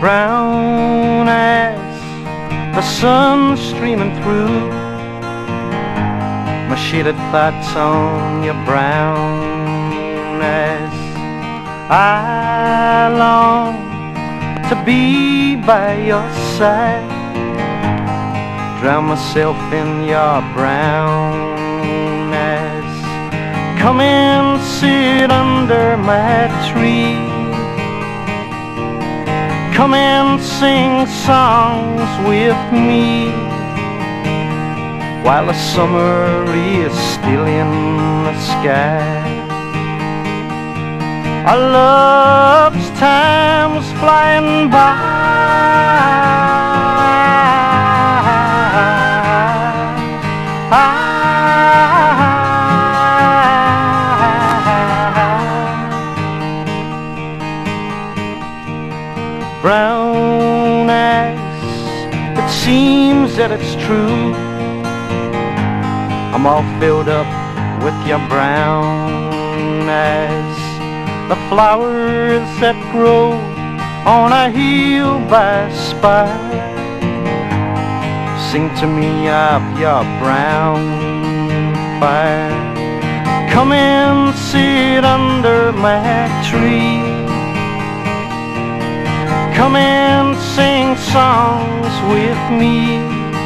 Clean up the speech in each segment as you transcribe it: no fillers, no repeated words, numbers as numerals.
brown as the sun streaming through my shaded thoughts on you, brown as I long to be by your side, drown myself in your brownness. Come and sit under my tree, come and sing songs with me, while the summer is still in the sky. Our love's time's flying by. Brown eyes, it seems that it's true, I'm all filled up with your brown eyes. The flowers that grow on a hill by spire sing to me of your brown fire. Come and sit under my tree, come and sing songs with me,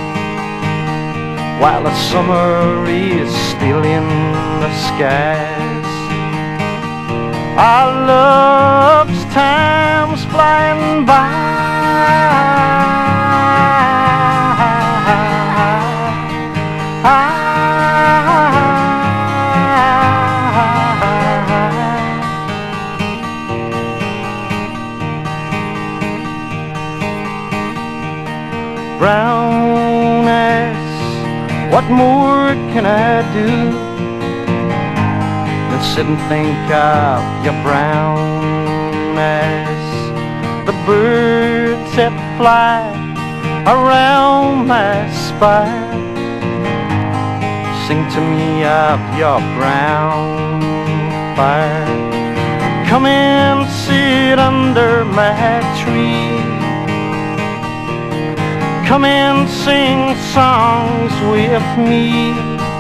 while the summer is still in the skies. Our love's time's flying by. Brown eyes, what more can I do than sit and think of your brown eyes? The birds that fly around my spire sing to me of your brown fire. Come and sit under my tree, come and sing songs with me,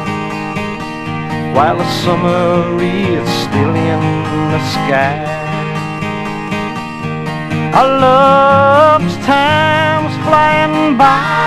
while the summer is still in the sky. Our love's time's flying by.